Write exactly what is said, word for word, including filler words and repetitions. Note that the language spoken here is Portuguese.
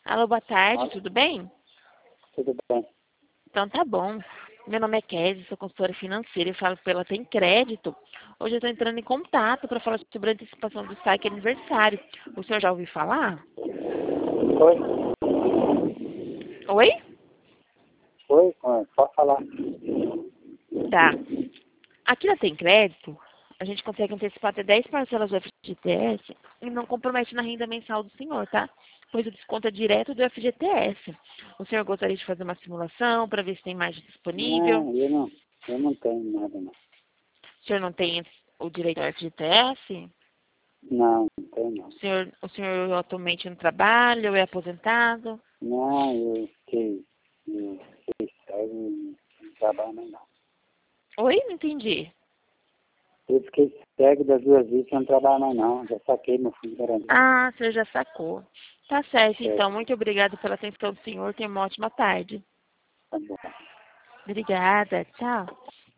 Alô, boa tarde, Olha, tudo bem? tudo bem. Então tá bom. Meu nome é Kézia, sou consultora financeira e falo pela Tem Crédito. Hoje eu estou entrando em contato para falar sobre a antecipação do saque aniversário. O senhor já ouviu falar? Oi? Oi? Oi? Ah, pode falar. Tá. Aqui na Tem Crédito, a gente consegue antecipar até dez parcelas do F G T S e não compromete na renda mensal do senhor, tá? Pois o desconto é direto do F G T S. O senhor gostaria de fazer uma simulação para ver se tem margem disponível? Não, eu não, eu não tenho nada, não. O senhor não tem o direito ao F G T S? Não, não tenho, não. O senhor, o senhor atualmente não trabalha ou é aposentado? Não, eu fiquei, eu fiquei cego e não trabalho mais, não. Oi? Não entendi. Eu fiquei cego das duas vezes e não trabalho mais, não. Já saquei meu fundo de garantia. Ah, o senhor já sacou. Tá certo, Certo, então. Muito obrigada pela atenção do senhor. Tenha uma ótima tarde. tá bom. Obrigada. Tchau.